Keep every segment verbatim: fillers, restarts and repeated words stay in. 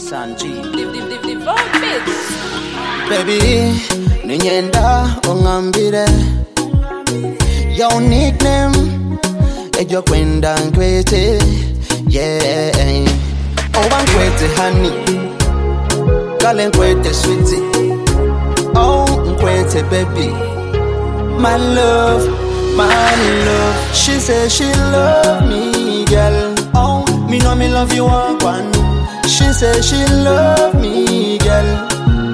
Sanji. Baby, ninyenda ongambire your nickname ejo kwenda nkwete, yeah. Oba nkwete honey, kale nkwete sweetie, oh nkwete baby, my love, my love. She says she love me, girl. Oh, me know me love you one. She says she love me, girl.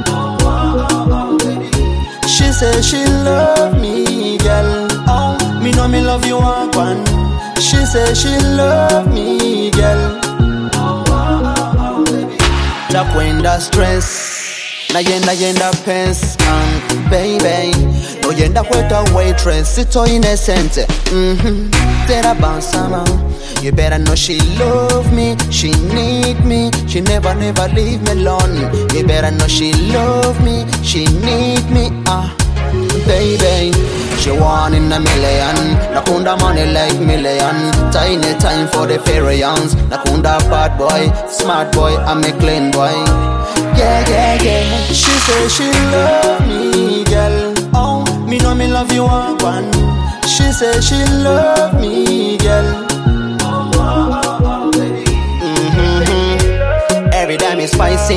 She says she love me, girl. Oh, me know me love you one. She says she love me, girl. Takwenda stress, na yenda yenda pens, um, baby. No yenda kweta waitress, sito innocent. Mhm, tera bansama. You better know she love me, she need me, she never never leave me alone. You better know she love me, she need me, ah, baby. She one in a million, nakunda money like million. Tiny time for the fairyans, nakunda bad boy, smart boy, I'm a clean boy. Yeah, yeah, yeah. She say she love me, girl. Oh, me know me love you one. She say she love me, girl. Mm-hmm. Every time it's spicy,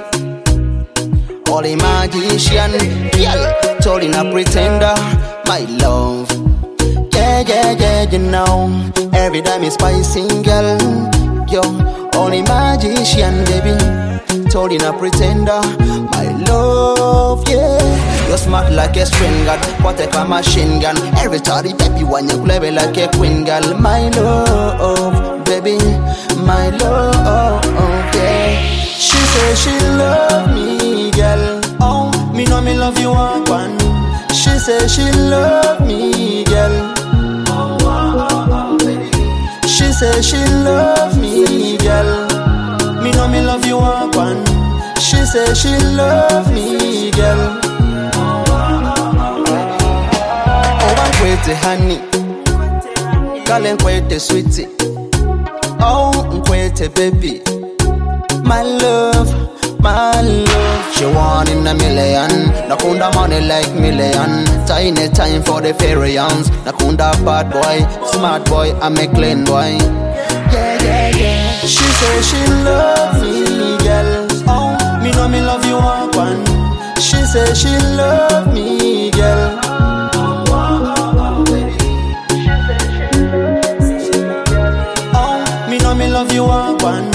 holy magician, girl, told in a pretender, my love. Yeah, yeah, yeah, you know. Every time it's spicy, girl, yo, holy magician, baby, told in a pretender, my love, yeah. You're smart like a string gun, what a machine gun. Every time, baby, when you clever like a queen girl, my love, baby, my love, yeah. She says she love me, girl. Oh, me know me love you one. She says she love me, girl. She says she love me, girl. Me know me love you one. She says she love me, girl. Oh, nkwete honey, kale nkwete sweetie, oh nkwete baby, my love, my love. She one in a million, nakunda money like million. Tiny time for the fairyans, nakunda bad boy, smart boy, I'm a clean boy. Yeah, yeah, yeah. She says she love me, girl. Oh, me know me love you one. She says she love me, girl. Oh, me know me love you one.